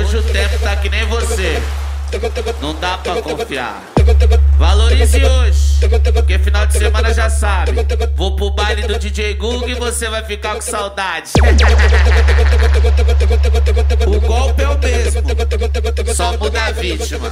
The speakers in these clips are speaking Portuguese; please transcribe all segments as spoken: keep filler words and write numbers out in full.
Hoje o tempo tá que nem você, não dá pra confiar. Valorize hoje, porque final de semana já sabe. Vou pro baile do D J Gug e você vai ficar com saudade. O golpe é o mesmo, só muda a vítima.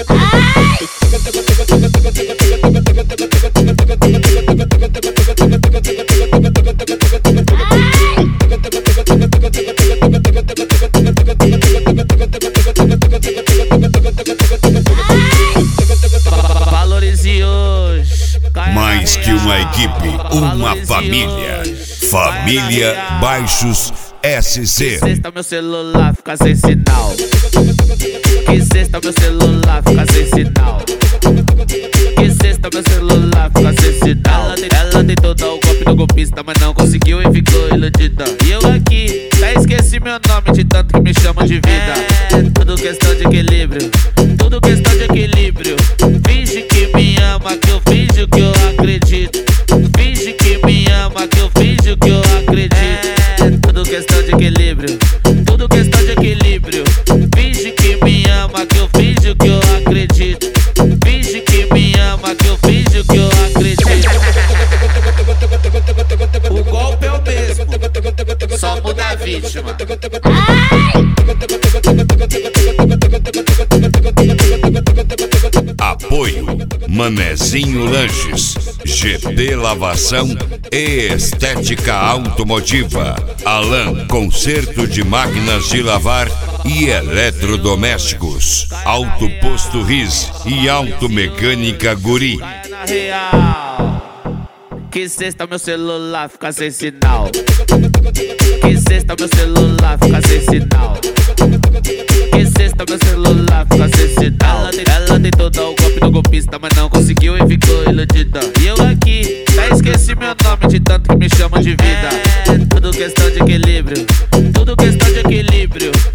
Valorize hoje. Mais que uma equipe, uma família. Família Baixos S C. Que sexta meu celular fica sem sinal. Que sexta meu celular fica sem sinal. Que sexta meu celular fica sem sinal. Ela, ela tentou dar o golpe do golpista, mas não conseguiu e ficou iludida. E eu aqui, até esqueci meu nome de tanto que me chamam de vida. É tudo questão de equilíbrio, tudo questão de equilíbrio. Finge que me ama, que eu finjo que eu acredito. Finge que me ama, que eu finjo que eu acredito. É tudo questão de equilíbrio, tudo questão de equilíbrio. Finge que me ama, que eu finjo que eu acredito. Finge que me ama, que eu finjo que eu acredito. O golpe é o mesmo, só muda a vítima. Apoio Manezinho Lanches, G P Lavação e Estética Automotiva, Alan Conserto de Máquinas de Lavar e Eletrodomésticos, Auto Posto Riz e Automecânica Guri. Na real, que sexta meu celular fica sem sinal. Que sexta meu celular fica sem sinal. Que sexta meu celular fica sem sinal. Ela, ela tentou dar o golpe do golpista, mas não conseguiu e ficou iludida. E eu aqui, até esqueci meu nome de tanto que me chamam de vida. É tudo questão de equilíbrio, tudo questão de equilíbrio.